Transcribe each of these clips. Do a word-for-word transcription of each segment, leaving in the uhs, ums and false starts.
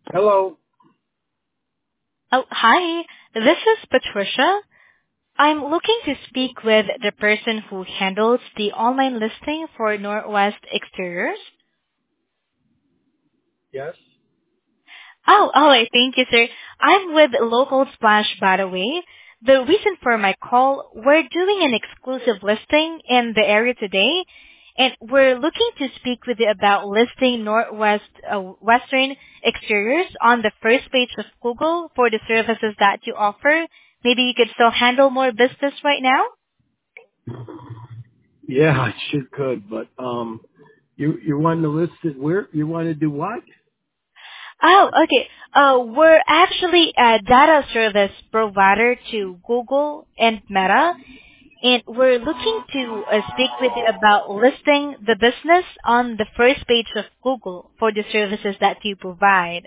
Hello. Oh, hi. This is Patricia. I'm looking to speak with the person who handles the online listing for Northwest Exteriors. Yes. Oh, all right. Thank you, sir. I'm with Local Splash, by the way. The reason for my call, we're doing an exclusive listing in the area today, and we're looking to speak with you about listing Northwest uh, Western Exteriors on the first page of Google for the services that you offer. Maybe you could still handle more business right now? Yeah, I sure could, but um, you you want to list it where you want to do what? Oh, okay. Uh, we're actually a data service provider to Google and Meta, and we're looking to uh, speak with you about listing the business on the first page of Google for the services that you provide.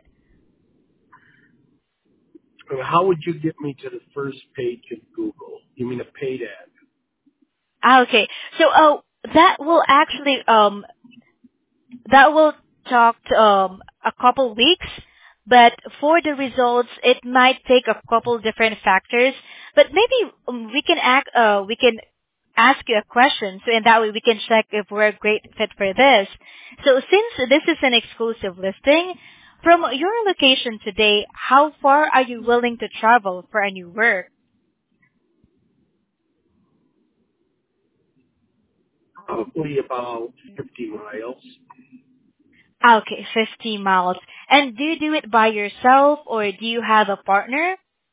How would you get me to the first page of Google? You mean a paid ad? Ah, okay. So, uh, that will actually um that will talk um, a couple weeks, but for the results, it might take a couple different factors. But maybe um, we can act, uh, we can ask you a question, so in that way we can check if we're a great fit for this. So since this is an exclusive listing, from your location today, how far are you willing to travel for a new work? Probably about fifty miles. Ah, okay, fifty miles. And do you do it by yourself or do you have a partner?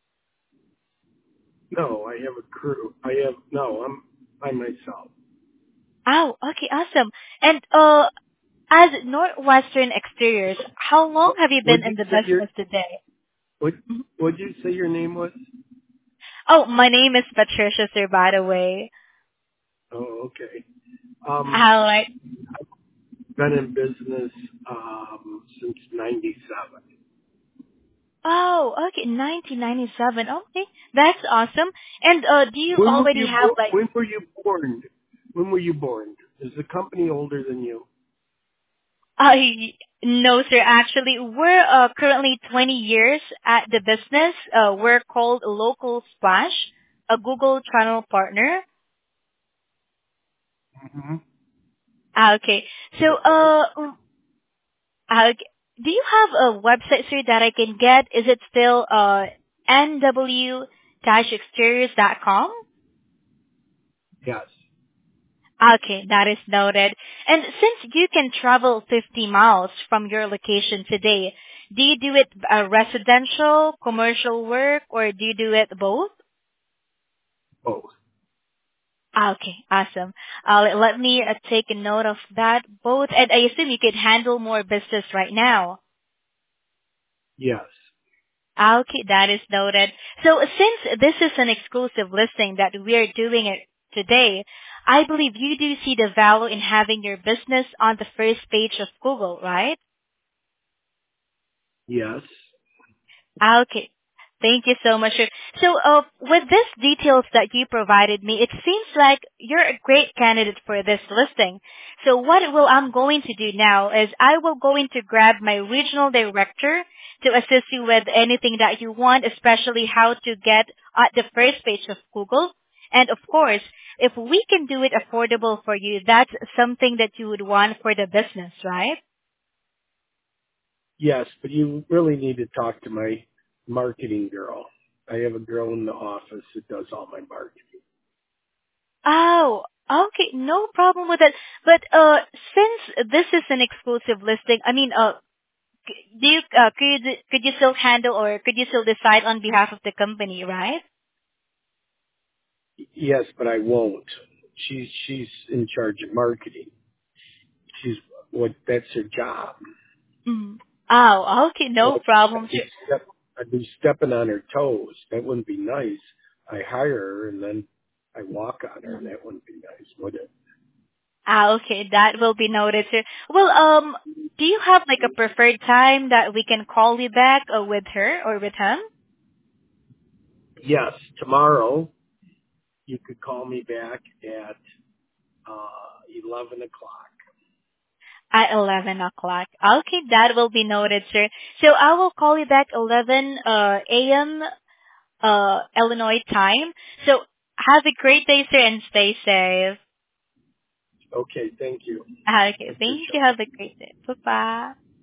No, I have a crew. I have no. I'm by myself. Oh, okay, awesome. And uh, as Northwestern Exteriors, how long What have you been would you in the say your business today? what Mhm. would you say your name was? Oh, my name is Patricia, sir, by the way. Oh, okay. Um, All right. been in business um since ninety-seven. Oh, okay, nineteen ninety-seven. Okay, that's awesome. And uh, do you When were already you have bo- like? when were you born? When were you born? Is the company older than you? I no, sir. Actually, we're uh, currently twenty years at the business. Uh, we're called Local Splash, a Google channel partner. hmm Ah, okay. So, Okay. uh, Uh, do you have a website, sir, that I can get? Is it still uh, n w dash exteriors dot com? Yes. Okay, that is noted. And since you can travel fifty miles from your location today, do you do it uh, residential, commercial work, or do you do it both? Both. Okay, awesome. Uh, let me uh, take a note of that. Both, and I assume you could handle more business right now. Yes. Okay, that is noted. So since this is an exclusive listing that we are doing it today, I believe you do see the value in having your business on the first page of Google, right? Yes. Okay. Thank you so much. sir. So, uh, with these details that you provided me, it seems like you're a great candidate for this listing. So what will I'm going to do now is I will going to grab my regional director to assist you with anything that you want, especially how to get at the first page of Google. And of course, if we can do it affordable for you, that's something that you would want for the business, right? Yes, but you really need to talk to my marketing girl. I have a girl in the office that does all my marketing. Oh, okay, no problem with that. But uh, since this is an exclusive listing, I mean, uh, c- do you uh, could could you still handle or could you still decide on behalf of the company, right? Yes, but I won't. She's she's in charge of marketing. She's what that's her job. Mm. Oh, okay, So no I'd problem. be, Sure. step, I'd be stepping on her toes. That wouldn't be nice. I hire her and then I walk on her. Mhm. That wouldn't be nice, would it? Ah, okay, that will be noted. Sir. Well, um, do you have like a preferred time that we can call you back uh, with her or with him? Yes, tomorrow you could call me back at uh, eleven o'clock. At eleven o'clock. Okay, that will be noted, sir. So I will call you back eleven uh, a m. Uh, Illinois time. So have a great day, sir, and stay safe. Okay, thank you. Okay, I thank appreciate you. it. Have a great day. Bye-bye.